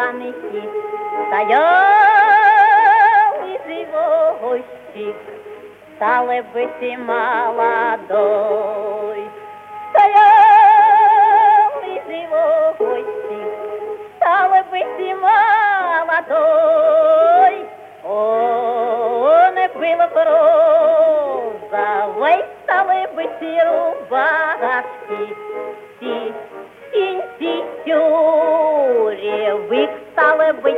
ганихи, стоял извозчик, стало быть и молодой. Стоял извозчик, стало быть и молодой. Он был в розовой, стало быть и рубашки, синтюревых, стало быть,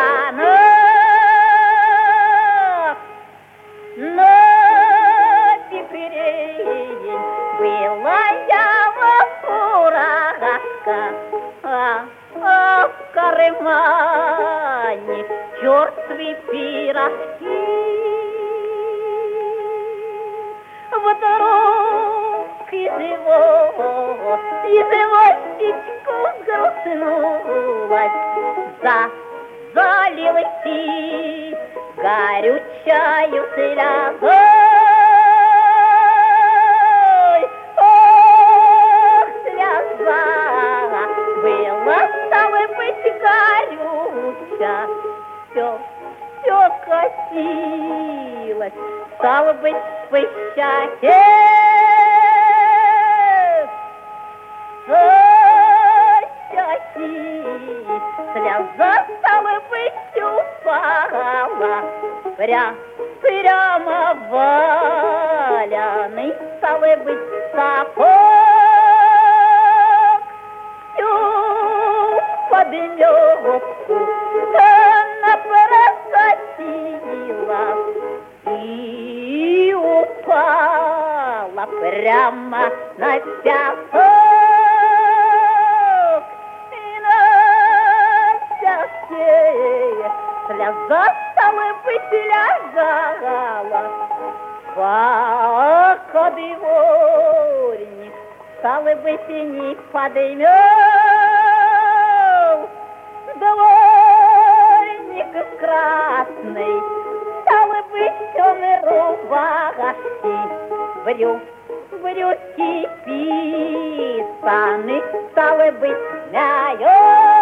штанах. Но теперь была я фуражка, а в кармане черствые пирожки. Вдруг извозчичку грустнулась, залилась и горючаю слезой. Ох, слеза была, стало быть, горюча, все катилось, стало быть, по щеке. Слеза, стало быть, упала прямо валяный, стало быть, сапог. Всю подмётку она просадила и упала прямо на пяток. И на пятке слеза, стало быть, лежала, пока дворник, стало быть, не подымел. Дворник красный, стало быть, он рубашки, брюки писаны, стало быть, мяет.